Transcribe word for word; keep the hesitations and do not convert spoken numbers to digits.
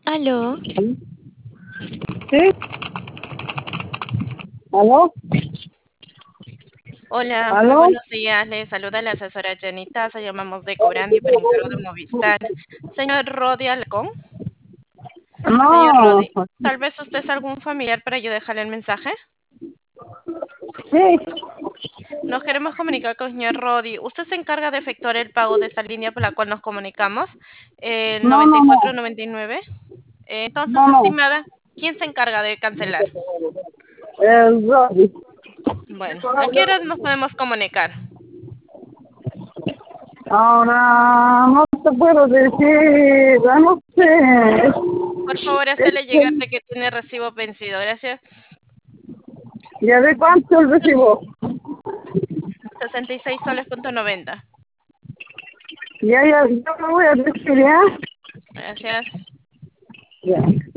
Aló, ¿Sí? ¿Aló? hola, muy ¿Aló? buenos días. Le saluda la asesora Jenny Taza. Llamamos de Cobrandi por encargo de Movistar. Señor Rodi Alcón, señor No, Rodi, tal vez usted es algún familiar para yo dejarle el mensaje. sí, Nos queremos comunicar con el señor Rodi. Usted se encarga de efectuar el pago de esta línea por la cual nos comunicamos, el no, noventa no, y cuatro no, noventa y nueve. Eh, entonces, no, no, estimada, ¿quién se encarga de cancelar? el Rodri. Bueno, ¿a qué hora nos podemos comunicar? Ahora no te puedo decir, ya no sé, Por favor, es hacerle llegar que, de que tiene recibo vencido. Gracias. ¿ya de cuánto el recibo? sesenta y seis soles punto noventa. Ya, ya, yo lo voy a decir, ¿ya? Gracias. Ya.